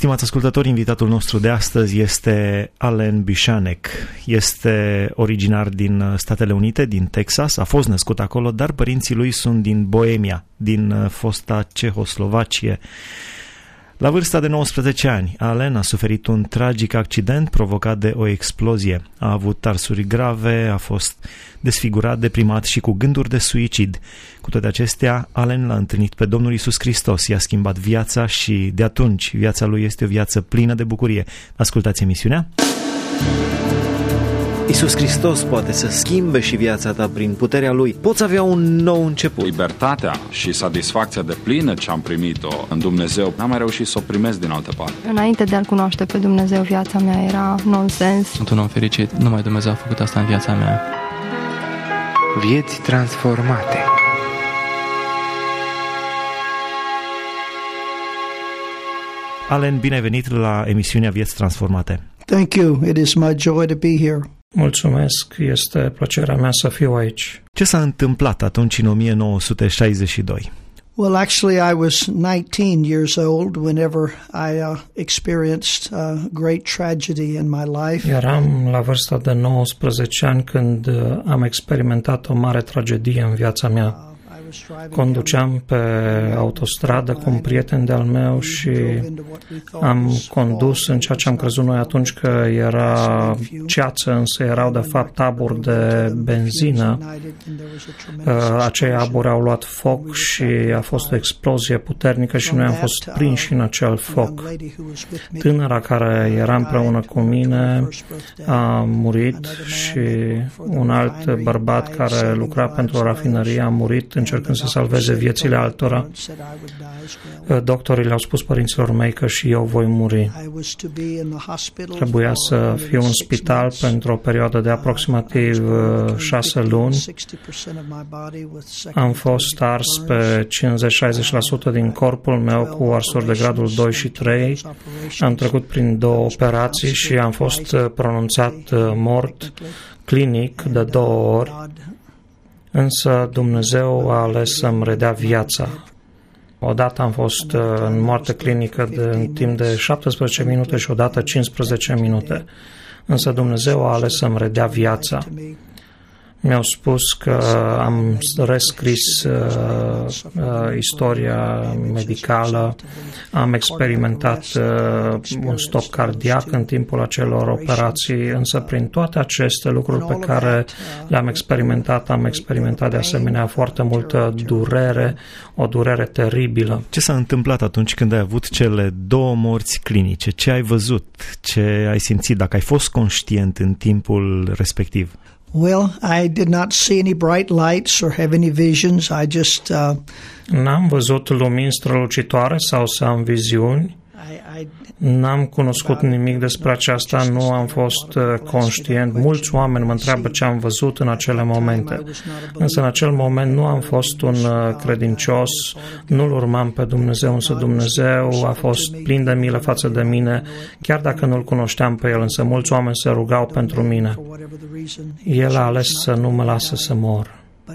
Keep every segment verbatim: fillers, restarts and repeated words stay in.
Stimați ascultători, invitatul nostru de astăzi este Alen Bișanec. Este originar din Statele Unite, din Texas, a fost născut acolo, dar părinții lui sunt din Boemia, din fosta Cehoslovacie. La vârsta de nouăsprezece ani, Alen a suferit un tragic accident provocat de o explozie. A avut arsuri grave, a fost desfigurat, deprimat și cu gânduri de suicid. Cu toate acestea, Alen l-a întâlnit pe Domnul Iisus Hristos, i-a schimbat viața și de atunci viața lui este o viață plină de bucurie. Ascultați emisiunea. Iisus Hristos poate să schimbe și viața ta prin puterea Lui. Poți avea un nou început. Libertatea și satisfacția de plină ce am primit-o în Dumnezeu, n-am mai reușit să o primesc din altă parte. Înainte de a-L cunoaște pe Dumnezeu, viața mea era nonsens. Sunt un om fericit, numai Dumnezeu a făcut asta în viața mea. Vieți transformate. Alen, bine ai venit la emisiunea Vieți Transformate. Thank you. It is my joy to be here. Mulțumesc, este plăcerea mea să fiu aici. Ce s-a întâmplat atunci în o mie nouă sute șaizeci și doi? Well, actually, I was nineteen years old whenever I uh, experienced a great tragedy in my life. Eram la vârsta de nouăsprezece ani când am experimentat o mare tragedie în viața mea. Conduceam pe autostradă cu un prieten de-al meu și am condus în ceea ce am crezut noi atunci că era ceață, însă erau de fapt taburi de benzină. Acei aburi au luat foc și a fost o explozie puternică și noi am fost prinși în acel foc. Tânăra care era împreună cu mine a murit și un alt bărbat care lucra pentru o rafinărie a murit încercând să salveze viețile altora. Doctorii le-au spus părinților mei că și eu voi muri. Trebuia să fiu în spital pentru o perioadă de aproximativ șase luni. Am fost ars pe cincizeci-șaizeci la sută din corpul meu cu arsuri de gradul doi și trei. Am trecut prin două operații și am fost pronunțat mort clinic de două ori. Însă Dumnezeu a ales să-mi redea viața. Odată am fost în moarte clinică de, în timp de șaptesprezece minute și odată cincisprezece minute. Însă Dumnezeu a ales să-mi redea viața. Mi-au spus că am rescris uh, uh, istoria medicală, am experimentat uh, un stop cardiac în timpul acelor operații, însă prin toate aceste lucruri pe care le-am experimentat, am experimentat de asemenea foarte multă durere, o durere teribilă. Ce s-a întâmplat atunci când ai avut cele două morți clinice? Ce ai văzut? Ce ai simțit? Dacă ai fost conștient în timpul respectiv? Well, I did not see any bright lights or have any visions. I just uh, N-am văzut lumini strălucitoare sau să am viziuni. I, I N-am cunoscut nimic despre aceasta, nu am fost conștient. Mulți oameni mă întreabă ce am văzut în acele momente. Însă în acel moment nu am fost un credincios, nu-L urmam pe Dumnezeu, însă Dumnezeu a fost plin de milă față de mine, chiar dacă nu-L cunoșteam pe El, însă mulți oameni se rugau pentru mine. El a ales să nu mă lasă să mor.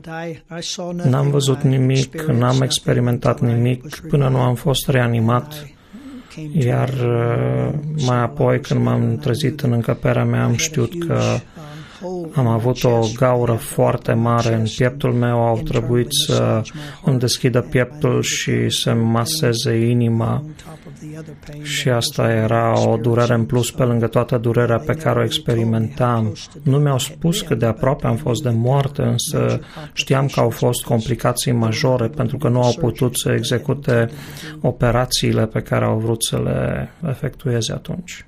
N-am văzut nimic, n-am experimentat nimic până nu am fost reanimat. Iar mai apoi, când m-am trezit în încăperea mea, am știut că am avut o gaură foarte mare în pieptul meu, au trebuit să îmi deschidă pieptul și să-mi maseze inima și asta era o durere în plus pe lângă toată durerea pe care o experimentam. Nu mi-au spus că de aproape am fost de moarte, însă știam că au fost complicații majore pentru că nu au putut să execute operațiile pe care au vrut să le efectueze atunci.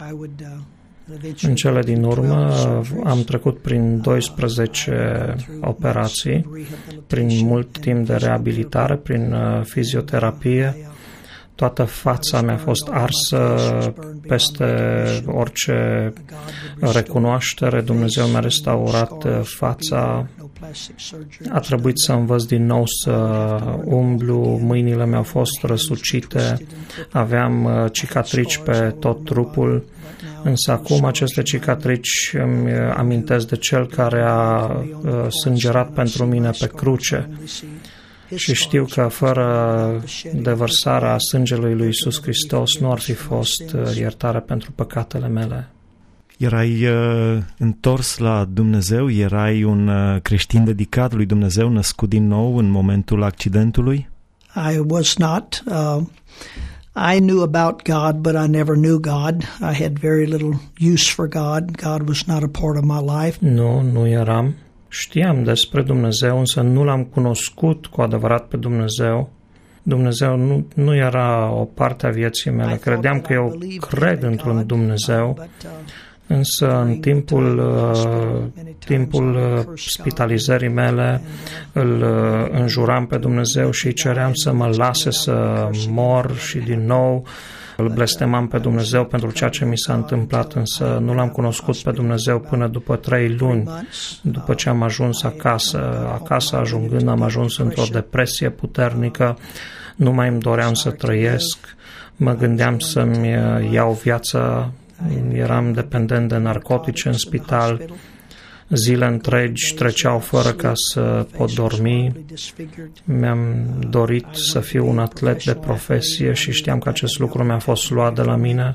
În cele din urmă am trecut prin doisprezece operații, prin mult timp de reabilitare, prin fizioterapie. Toată fața mi-a fost arsă peste orice recunoaștere. Dumnezeu mi-a restaurat fața. A trebuit să învăț din nou să umblu, mâinile mi-au fost răsucite, aveam cicatrici pe tot trupul, însă acum aceste cicatrici îmi amintesc de Cel care a sângerat pentru mine pe cruce. și știu că fără devărsarea sângelui lui Iisus Hristos nu ar fi fost iertare pentru păcatele mele. Erai uh, întors la Dumnezeu? Erai un uh, creștin dedicat lui Dumnezeu, născut din nou în momentul accidentului? I was not. Uh, I knew about God, but I never knew God. I had very little use for God. God was not a part of my life. Nu, nu eram. Știam despre Dumnezeu, însă nu l-am cunoscut cu adevărat pe Dumnezeu. Dumnezeu nu, nu era o parte a vieții mele. Credeam că eu cred într-un Dumnezeu, însă în timpul, uh, timpul uh, spitalizării mele îl uh, înjuram pe Dumnezeu și îi ceream să mă lase să mor și din nou îl blestemam pe Dumnezeu pentru ceea ce mi s-a întâmplat, însă nu l-am cunoscut pe Dumnezeu până după trei luni, după ce am ajuns acasă. Acasă ajungând am ajuns într-o depresie puternică, nu mai îmi doream să trăiesc, mă gândeam să-mi iau viața, eram dependent de narcotice în spital, zile întregi treceau fără ca să pot dormi. Mi-am dorit să fiu un atlet de profesie și știam că acest lucru mi-a fost luat de la mine.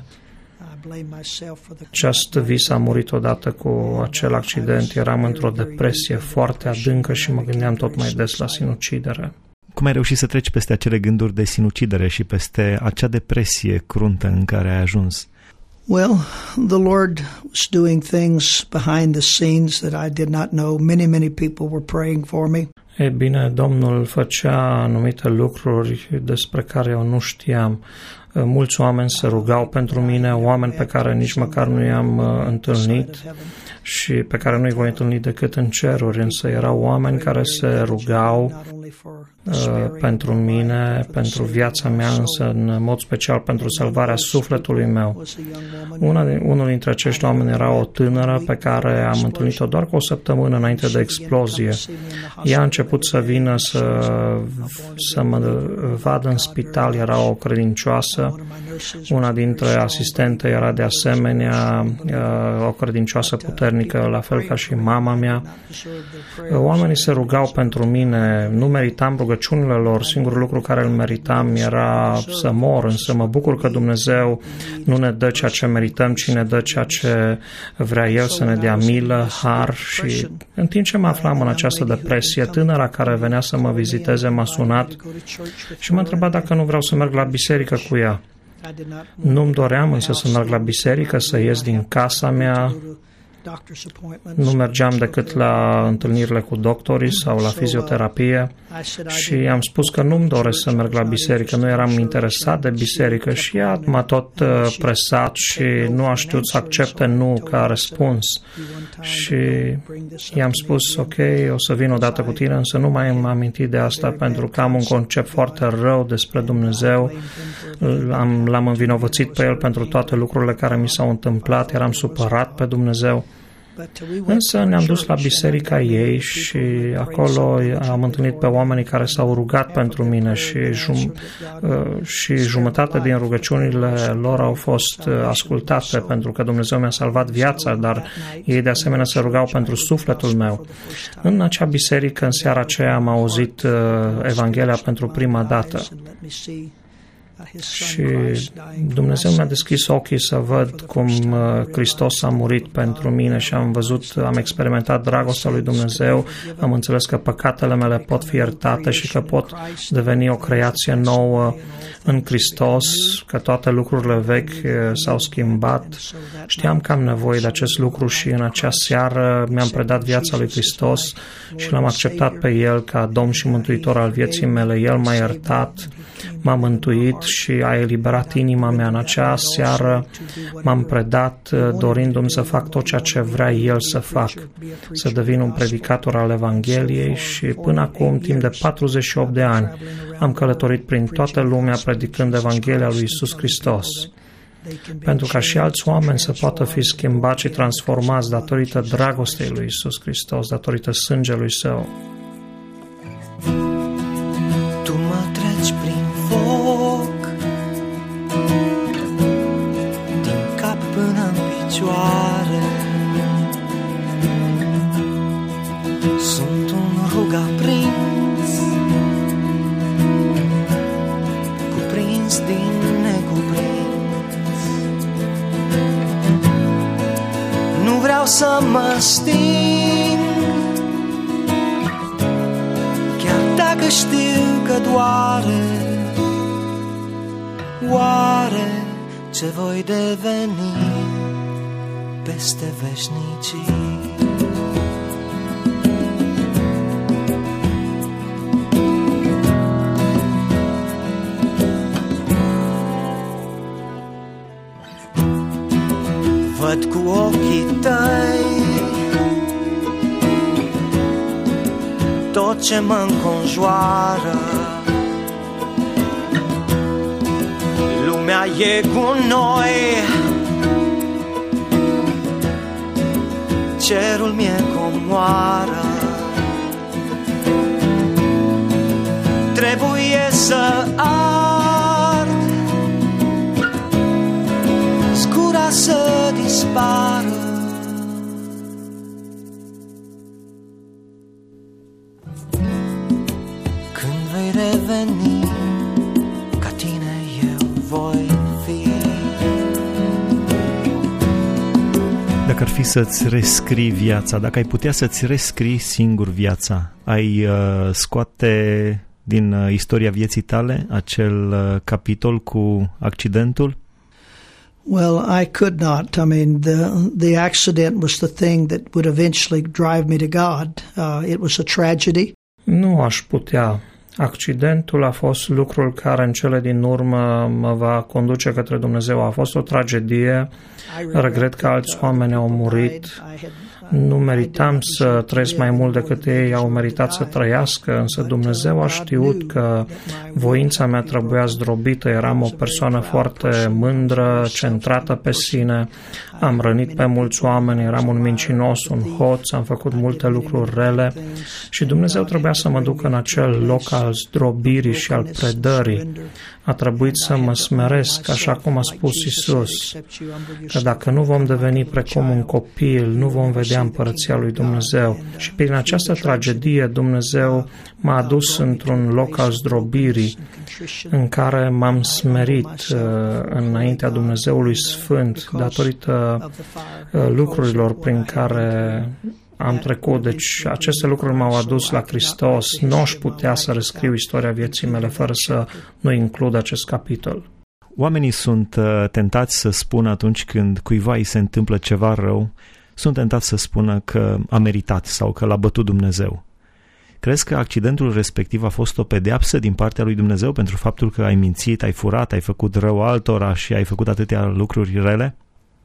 Acest vis a murit odată cu acel accident. Eram într-o depresie foarte adâncă și mă gândeam tot mai des la sinucidere. Cum ai reușit să treci peste acele gânduri de sinucidere și peste acea depresie cruntă în care ai ajuns? Well, the Lord was doing things behind the scenes that I did not know. Many, many people were praying for me. E bine, Domnul făcea anumite lucruri despre care eu nu știam. Mulți oameni se rugau pentru mine, oameni pe care nici măcar nu i-am întâlnit și pe care nu-i voi întâlni decât în ceruri, însă erau oameni care se rugau uh, pentru mine, pentru viața mea, însă în mod special pentru salvarea sufletului meu. Una, unul dintre acești oameni era o tânără pe care am întâlnit-o doar cu o săptămână înainte de explozie. Ea a început să vină să, să mă vadă în spital, era o credincioasă. Una dintre asistente era de asemenea uh, o credincioasă puternică, la fel ca și mama mea. Oamenii se rugau pentru mine, nu meritam rugăciunile lor, singurul lucru care îl meritam era să mor, însă mă bucur că Dumnezeu nu ne dă ceea ce merităm, ci ne dă ceea ce vrea El, să ne dea milă, har. Și în timp ce mă aflam în această depresie, tânăra care venea să mă viziteze m-a sunat și m-a întrebat dacă nu vreau să merg la biserică cu ea. Nu-mi doream însă să merg la biserică, să ies din casa mea. Nu mergeam decât la întâlnirile cu doctorii sau la fizioterapie și am spus că nu-mi doresc să merg la biserică, nu eram interesat de biserică și ea m-a tot presat și nu a știut să accepte nu ca răspuns. Și i-am spus, ok, o să vin odată cu tine, însă nu mai am amintit de asta pentru că am un concept foarte rău despre Dumnezeu. L-am, l-am învinovățit pe El pentru toate lucrurile care mi s-au întâmplat, eram supărat pe Dumnezeu. Însă ne-am dus la biserica ei și acolo am întâlnit pe oamenii care s-au rugat pentru mine și, jum- și jumătate din rugăciunile lor au fost ascultate pentru că Dumnezeu mi-a salvat viața, dar ei de asemenea se rugau pentru sufletul meu. În acea biserică, în seara aceea, am auzit Evanghelia pentru prima dată. Și Dumnezeu mi-a deschis ochii să văd cum Hristos a murit pentru mine și am văzut, am experimentat dragostea lui Dumnezeu, am înțeles că păcatele mele pot fi iertate și că pot deveni o creație nouă în Hristos, că toate lucrurile vechi s-au schimbat. Știam că am nevoie de acest lucru și în acea seară mi-am predat viața lui Hristos și l-am acceptat pe El ca Domn și Mântuitor al vieții mele. El m-a iertat, m-a mântuit și a eliberat inima mea. În acea seară m-am predat dorindu-mi să fac tot ceea ce vrea El să fac, să devin un predicator al Evangheliei și până acum, timp de patruzeci și opt de ani, am călătorit prin toată lumea predicând Evanghelia lui Iisus Hristos, pentru ca și alți oameni să poată fi schimbați și transformați datorită dragostei lui Iisus Hristos, datorită sângelui Său. Tu mă treci prin foc, din cap până în picioare, sunt un rug aprins să mă sting, chiar dacă știu că doare. Oare ce voi deveni peste veșnicii? Văd cu ochii tăi tot ce mă înconjoară. Lumea e cu noi, cerul mi-e comoară. Trebuie să ard, zgura să dispară. Când vei reveni, ca tine eu voi fi. Dacă ar fi să-ți rescrii viața, dacă ai putea să-ți rescrii singur viața, ai uh, scoate din uh, istoria vieții tale acel uh, capitol cu accidentul? Well, I could not. I mean, the the accident was the thing that would eventually drive me to God. Uh, it was a tragedy. Nu aș putea. Accidentul a fost lucrul care în cele din urmă mă va conduce către Dumnezeu. A fost o tragedie. Regret că alți oameni au murit. Nu meritam să trăiesc mai mult decât ei au meritat să trăiască, însă Dumnezeu a știut că voința mea trebuia zdrobită. Eram o persoană foarte mândră, centrată pe sine, am rănit pe mulți oameni, eram un mincinos, un hoț, am făcut multe lucruri rele și Dumnezeu trebuia să mă ducă în acel loc al zdrobirii și al predării. A trebuit să mă smeresc, așa cum a spus Iisus, că dacă nu vom deveni precum un copil, nu vom vedea împărăția lui Dumnezeu. Și prin această tragedie Dumnezeu m-a adus într-un loc al zdrobirii în care m-am smerit uh, înaintea Dumnezeului Sfânt datorită uh, lucrurilor prin care am trecut. Deci aceste lucruri m-au adus la Hristos. Nu aș putea să rescriu istoria vieții mele fără să nu includ acest capitol. Oamenii sunt uh, tentați să spună atunci când cuiva îi se întâmplă ceva rău, sunt tentați să spună că a meritat sau că l-a bătut Dumnezeu. Crezi că accidentul respectiv a fost o pedeapsă din partea lui Dumnezeu pentru faptul că ai mințit, ai furat, ai făcut rău altora și ai făcut atâtea lucruri rele?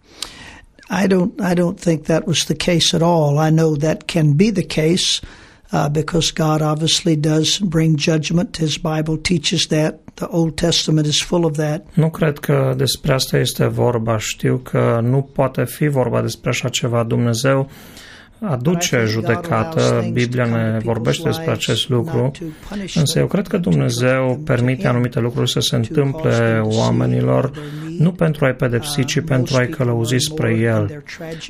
I don't I don't think that was the case at all. I know that can be the case uh, because God obviously does bring judgment. His Bible teaches that. The Old Testament is full of that. Nu cred că despre asta este vorba. Știu că nu poate fi vorba despre așa ceva. Dumnezeu aduce judecată, Biblia ne vorbește despre acest lucru, însă eu cred că Dumnezeu permite anumite lucruri să se întâmple oamenilor, nu pentru a-i pedepsi, ci pentru a-i călăuzi spre El.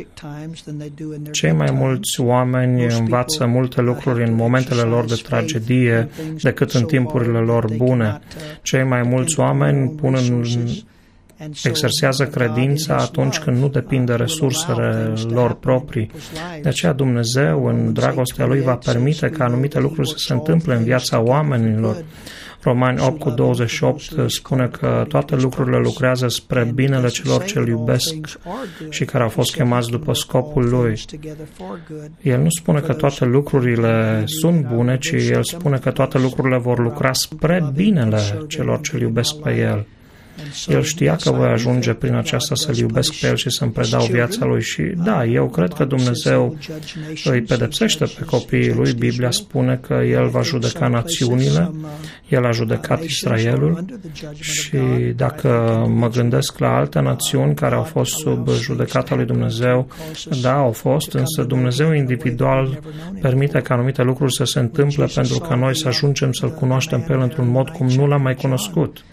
Cei mai mulți oameni învață multe lucruri în momentele lor de tragedie decât în timpurile lor bune. Cei mai mulți oameni pun în exersează credința atunci când nu depinde resursele lor proprii. De aceea Dumnezeu, în dragostea Lui, va permite ca anumite lucruri să se întâmple în viața oamenilor. Romani opt cu douăzeci și opt spune că toate lucrurile lucrează spre binele celor ce îl iubesc și care au fost chemați după scopul Lui. El nu spune că toate lucrurile sunt bune, ci El spune că toate lucrurile vor lucra spre binele celor ce îl iubesc pe El. El știa că voi ajunge prin aceasta să-L iubesc pe El și să-mi predau viața Lui și da, eu cred că Dumnezeu îi pedepsește pe copiii Lui. Biblia spune că El va judeca națiunile, El a judecat Israelul și dacă mă gândesc la alte națiuni care au fost sub judecata lui Dumnezeu, da, au fost, însă Dumnezeu individual permite ca anumite lucruri să se întâmple pentru ca noi să ajungem să-L cunoaștem pe El într-un mod cum nu L-am mai cunoscut.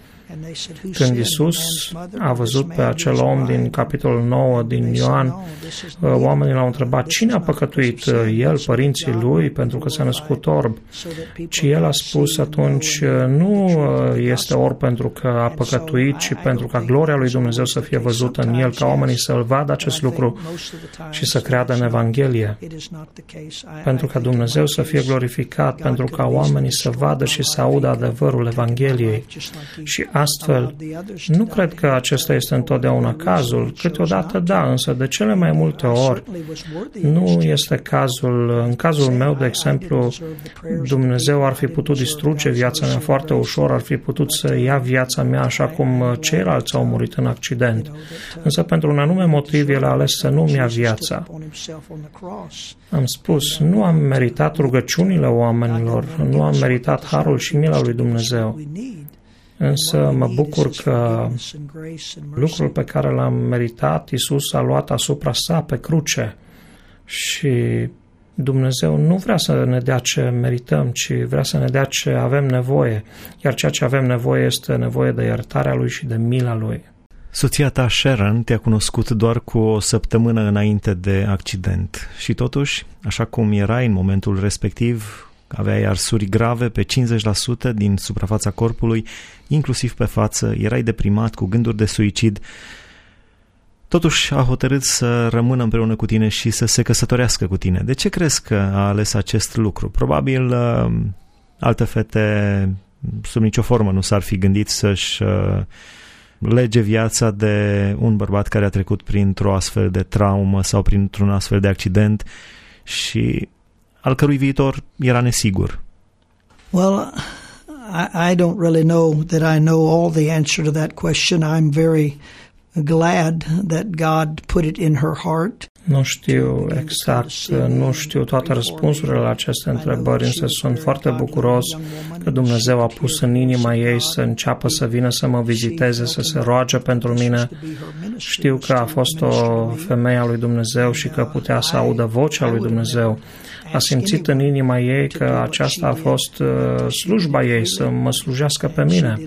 Când Iisus a văzut pe acel om din capitolul nouă din Ioan, oamenii l-au întrebat cine a păcătuit, el, părinții lui, pentru că s-a născut orb. Și el a spus atunci, nu este orb pentru că a păcătuit, ci pentru ca gloria lui Dumnezeu să fie văzută în el, ca oamenii să-l vadă acest lucru și să creadă în Evanghelie. Pentru ca Dumnezeu să fie glorificat, pentru ca oamenii să vadă și să audă adevărul Evangheliei. Și astfel, nu cred că acesta este întotdeauna cazul. Câteodată da, însă de cele mai multe ori nu este cazul. În cazul meu, de exemplu, Dumnezeu ar fi putut distruge viața mea foarte ușor, ar fi putut să ia viața mea așa cum ceilalți au murit în accident. Însă pentru un anume motiv, El a ales să nu-mi ia viața. Am spus, nu am meritat rugăciunile oamenilor, nu am meritat harul și mila lui Dumnezeu. Însă mă bucur că lucrul pe care l-am meritat, Iisus a luat asupra sa pe cruce. Și Dumnezeu nu vrea să ne dea ce merităm, ci vrea să ne dea ce avem nevoie. Iar ceea ce avem nevoie este nevoie de iertarea Lui și de mila Lui. Soția ta, Sharon, te-a cunoscut doar cu o săptămână înainte de accident și totuși, așa cum erai în momentul respectiv, aveai arsuri grave pe cincizeci la sută din suprafața corpului, inclusiv pe față, erai deprimat cu gânduri de suicid. Totuși a hotărât să rămână împreună cu tine și să se căsătorească cu tine. De ce crezi că a ales acest lucru? Probabil uh, alte fete sub nicio formă nu s-ar fi gândit să-și uh, lege viața de un bărbat care a trecut printr-o astfel de traumă sau printr-un astfel de accident și al cărui viitor era nesigur. Well, I, I don't really know that I know all the answer to that question. I'm very glad that God put it in her heart. Nu știu exact, nu știu toate răspunsurile la aceste întrebări, însă sunt foarte bucuros că Dumnezeu a pus în inima ei să înceapă să vină să mă viziteze, să se roage pentru mine. Știu că a fost o femeie a lui Dumnezeu și că putea să audă vocea lui Dumnezeu. A simțit în inima ei că aceasta a fost uh, slujba ei, să mă slujească pe mine.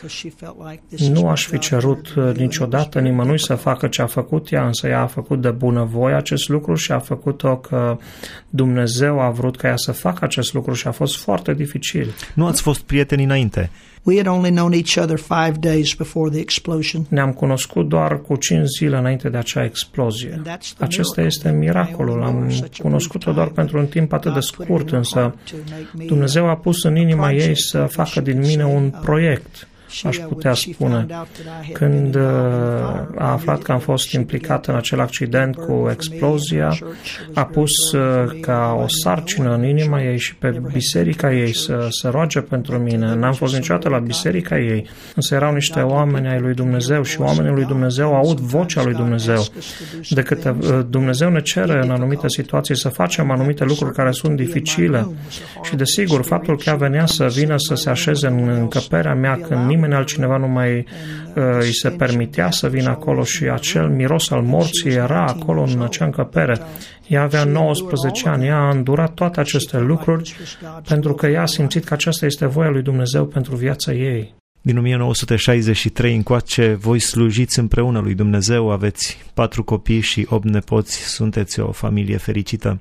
Nu aș fi cerut uh, niciodată nimănui să facă ce a făcut ea, însă ea a făcut de bunăvoie acest lucru și a făcut-o că Dumnezeu a vrut ca ea să facă acest lucru și a fost foarte dificil. Nu ați fost prieteni înainte? We had only known each other five days before the explosion. Ne-am cunoscut doar cu cinci zile înainte de acea explozie. Acesta este miracolul. Am cunoscut-o doar pentru un timp atât de scurt, însă Dumnezeu a pus în inima ei să facă din mine un proiect, aș putea spune. Când a aflat că am fost implicat în acel accident cu explozia, a pus ca o sarcină în inima ei și pe biserica ei să se roage pentru mine. N-am fost niciodată la biserica ei, însă erau niște oameni ai lui Dumnezeu și oamenii lui Dumnezeu aud vocea lui Dumnezeu. De câte Dumnezeu ne cere în anumite situații să facem anumite lucruri care sunt dificile și desigur, faptul că ea venea să vină să se așeze în încăperea mea când nimeni altcineva nu mai uh, îi se permitea să vină acolo și acel miros al morții era acolo în acea încăpere. Ea avea nouăsprezece ani, ea a îndurat toate aceste lucruri pentru că ea a simțit că aceasta este voia lui Dumnezeu pentru viața ei. Din o mie nouă sute șaizeci și trei încoace, voi slujiți împreună lui Dumnezeu, aveți patru copii și opt nepoți, sunteți o familie fericită.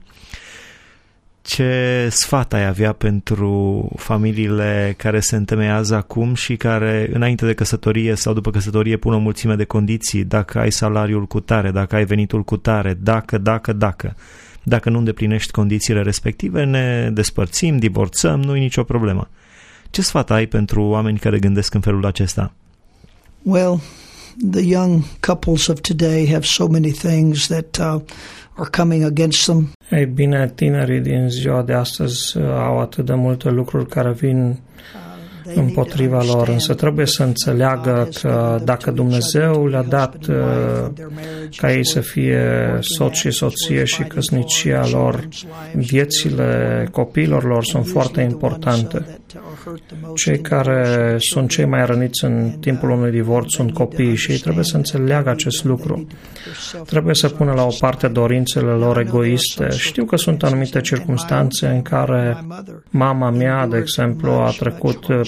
Ce sfat ai avea pentru familiile care se întemeiază acum și care înainte de căsătorie sau după căsătorie pun o mulțime de condiții, dacă ai salariul cu tare, dacă ai venitul cu tare, dacă, dacă, dacă. Dacă nu îndeplinești condițiile respective, ne despărțim, divorțăm, nu e nicio problemă. Ce sfat ai pentru oameni care gândesc în felul acesta? Well, the young couples of today have so many things that uh, are coming against them. Ei bine, tinerii din ziua de astăzi au atât de multe lucruri care vin împotriva lor, însă trebuie să înțeleagă că dacă Dumnezeu le-a dat uh, ca ei să fie soț și soție și căsnicia lor, viețile copiilor lor sunt foarte importante. Cei care sunt cei mai răniți în timpul unui divorț sunt copiii și ei trebuie să înțeleagă acest lucru. Trebuie să pună la o parte dorințele lor egoiste. Știu că sunt anumite circumstanțe în care mama mea, de exemplu, a trecut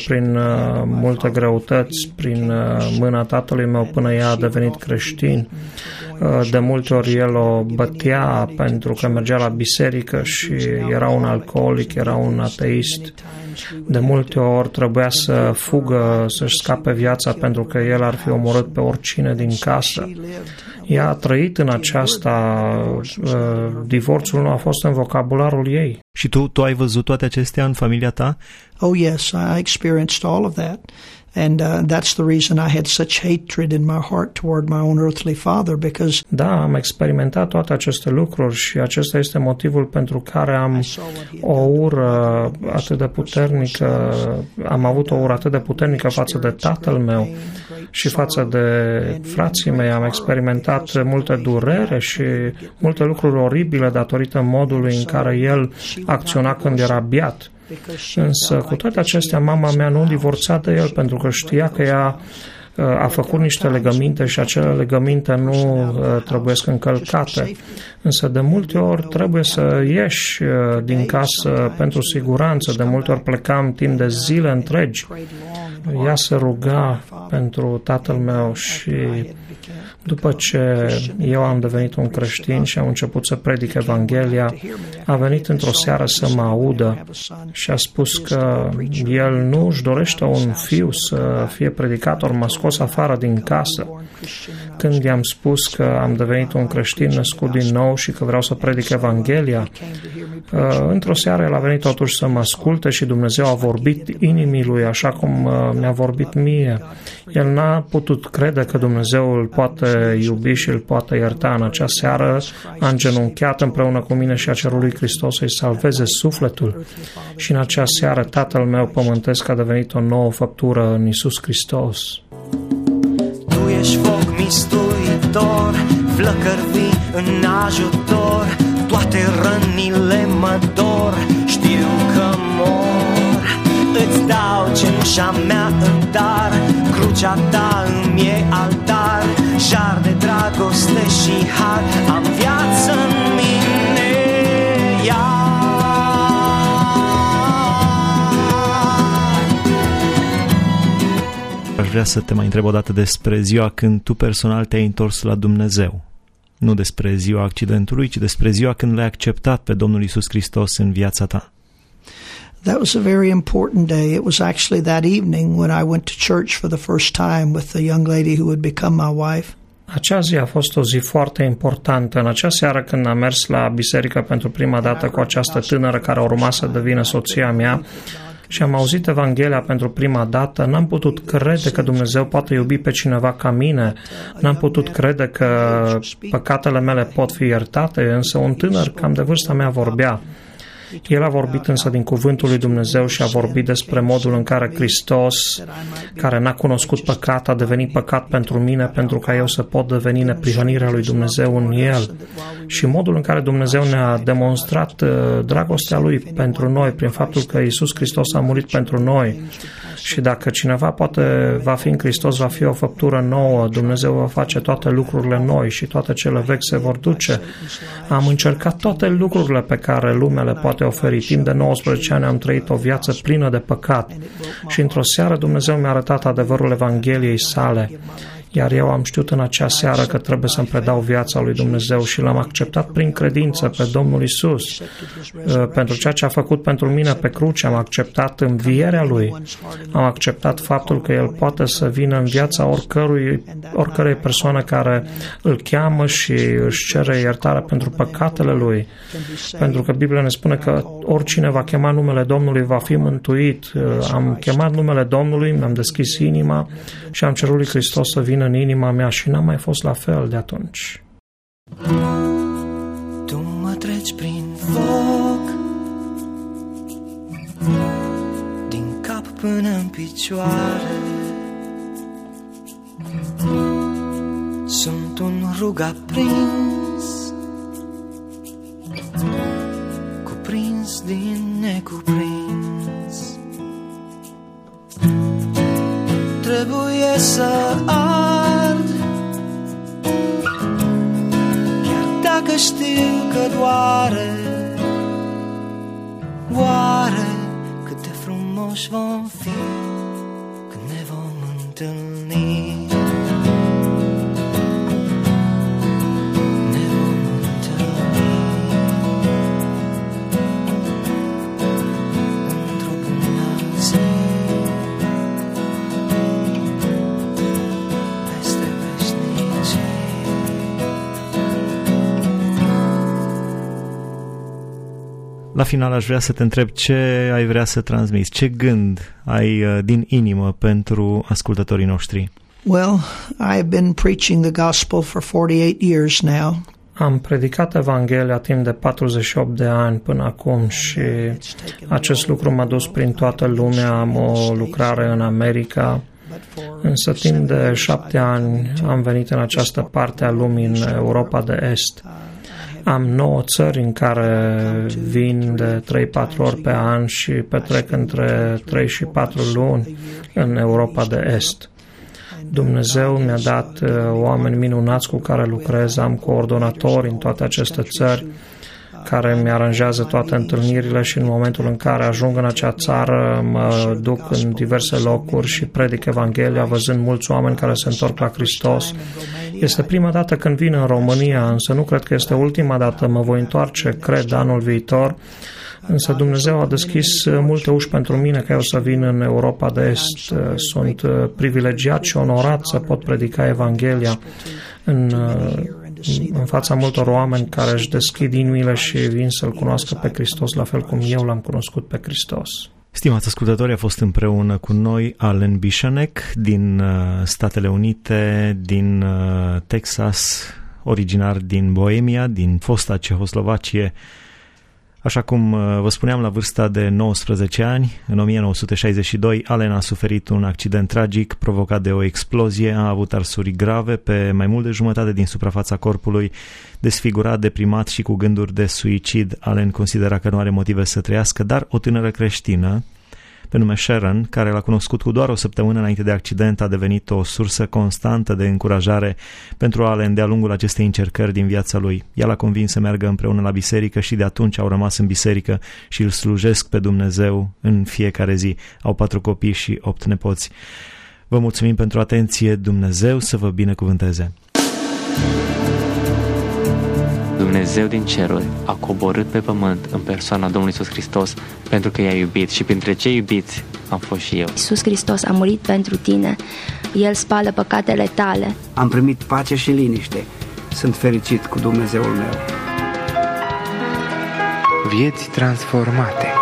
prin uh, multe greutăți, prin uh, mâna tatălui meu până ea a devenit creștin. Uh, de multe ori el o bătea pentru că mergea la biserică și era un alcoolic, era un ateist. De multe ori trebuia să fugă, să-și scape viața pentru că el ar fi omorât pe oricine din casă. Ea a trăit în aceasta, uh, divorțul nu a fost în vocabularul ei. Și tu, tu ai văzut toate acestea în familia ta? Oh yes, I experienced all of that. And uh, that's the reason I had such hatred in my heart toward my own earthly father, because Da, am experimentat toate aceste lucruri și acesta este motivul pentru care am o ură atât de puternică, am avut o ură atât de puternică față de tatăl meu și față de frații mei. Am experimentat multe durere și multe lucruri oribile datorită modului în care el acționa când era beat. Însă, cu toate acestea, mama mea nu divorța de el pentru că știa că ea a făcut niște legăminte și acele legăminte nu trebuie să încălcate. Însă, de multe ori trebuie să ieși din casă pentru siguranță. De multe ori plecam timp de zile întregi. Ea se ruga pentru tatăl meu și după ce eu am devenit un creștin și am început să predic Evanghelia, a venit într-o seară să mă audă și a spus că el nu își dorește un fiu să fie predicator, m-a scos afară din casă. Când i-am spus că am devenit un creștin născut din nou și că vreau să predic Evanghelia, într-o seară el a venit totuși să mă asculte și Dumnezeu a vorbit inimii lui așa cum mi-a vorbit mie. El n-a putut crede că Dumnezeu îl poate iubi și îl poate ierta. În acea seară a îngenunchiat împreună cu mine și a cerut lui Hristos să-i salveze sufletul. Și în acea seară tatăl meu pământesc a devenit o nouă făptură în Iisus Hristos. Tu ești foc mistuitor, flăcări vii în ajutor, toate rănile mă dor, știu că mor. Îți dau cenușa mea în dar, crucea ta îmi e altar, jar de dragoste și har, am viață în mine, iar. Aș vrea să te mai întreb o dată despre ziua când tu personal te-ai întors la Dumnezeu. Nu despre ziua accidentului, ci despre ziua când l-ai acceptat pe Domnul Iisus Hristos în viața ta. That was a very important day. It was actually that evening when I went to church for the first time with the young lady who would become my wife. Acea zi a fost o zi foarte importantă. În acea seară când am mers la biserică pentru prima dată cu această tânără care urma să devină soția mea și am auzit Evanghelia pentru prima dată, n-am putut crede că Dumnezeu poate iubi pe cineva ca mine. N-am putut crede că păcatele mele pot fi iertate, însă un tânăr cam de vârsta mea vorbea. El a vorbit însă din cuvântul lui Dumnezeu și a vorbit despre modul în care Hristos, care n-a cunoscut păcat, a devenit păcat pentru mine, pentru ca eu să pot deveni neprihănirea lui Dumnezeu în El. Și modul în care Dumnezeu ne-a demonstrat dragostea Lui pentru noi, prin faptul că Iisus Hristos a murit pentru noi. Și dacă cineva poate va fi în Hristos, va fi o făptură nouă, Dumnezeu va face toate lucrurile noi și toate cele vechi se vor duce. Am încercat toate lucrurile pe care lumea le poate oferi. Timp de nouăsprezece ani am trăit o viață plină de păcat și într-o seară Dumnezeu mi-a arătat adevărul Evangheliei sale. Iar eu am știut în acea seară că trebuie să-mi predau viața lui Dumnezeu și l-am acceptat prin credință pe Domnul Iisus. Pentru ceea ce a făcut pentru mine pe cruce, am acceptat învierea Lui. Am acceptat faptul că El poate să vină în viața oricărui, oricărei persoane care îl cheamă și își cere iertare pentru păcatele Lui. Pentru că Biblia ne spune că oricine va chema numele Domnului va fi mântuit. Am chemat numele Domnului, mi-am deschis inima și am cerut lui Hristos să vină în inima mea și n-am mai fost la fel de atunci. Tu mă treci prin foc, din cap până în picioare. Sunt un rug aprins, cuprins din necuprins. Trebuie să ard, chiar dacă știu că doare. Oare cât de frumoși vom fi întâlni. La final aș vrea să te întreb ce ai vrea să transmiți, ce gând ai uh, din inimă pentru ascultătorii noștri. Well, I've been preaching the gospel for forty-eight years now. Am predicat Evanghelia timp de patruzeci și opt de ani până acum și acest lucru m-a dus prin toată lumea. Am o lucrare în America, însă timp de șapte ani am venit în această parte a lumii, în Europa de Est. Am nouă țări în care vin de trei patru ori pe an și petrec între trei și patru luni în Europa de Est. Dumnezeu mi-a dat uh, oameni minunați cu care lucrez, am coordonatori în toate aceste țări care mi aranjează toate întâlnirile și în momentul în care ajung în acea țară mă duc în diverse locuri și predic Evanghelia văzând mulți oameni care se întorc la Hristos. Este prima dată când vin în România, însă nu cred că este ultima dată, mă voi întoarce, cred, anul viitor. Însă Dumnezeu a deschis multe uși pentru mine ca eu să vin în Europa de Est. Sunt privilegiat și onorat să pot predica Evanghelia în, în fața multor oameni care își deschid inimile și vin să-L cunoască pe Hristos, la fel cum eu L-am cunoscut pe Hristos. Stimați ascultători, a fost împreună cu noi Allen Bishanek din Statele Unite, din Texas, originar din Boemia, din fosta Cehoslovacie. Așa cum vă spuneam, la vârsta de nouăsprezece ani, în o mie nouă sute șaizeci și doi, Allen a suferit un accident tragic provocat de o explozie, a avut arsuri grave pe mai mult de jumătate din suprafața corpului, desfigurat, deprimat și cu gânduri de suicid. Allen considera că nu are motive să trăiască, dar o tânără creștină, pe nume Sharon, care l-a cunoscut cu doar o săptămână înainte de accident, a devenit o sursă constantă de încurajare pentru Allen de-a lungul acestei încercări din viața lui. Ea l-a convins să meargă împreună la biserică și de atunci au rămas în biserică și îl slujesc pe Dumnezeu în fiecare zi. Au patru copii și opt nepoți. Vă mulțumim pentru atenție, Dumnezeu să vă binecuvânteze! Dumnezeu din ceruri a coborât pe pământ în persoana Domnului Iisus Hristos pentru că i-a iubit și printre cei iubiți am fost și eu. Iisus Hristos a murit pentru tine, El spală păcatele tale. Am primit pace și liniște, sunt fericit cu Dumnezeul meu. Vieți transformate.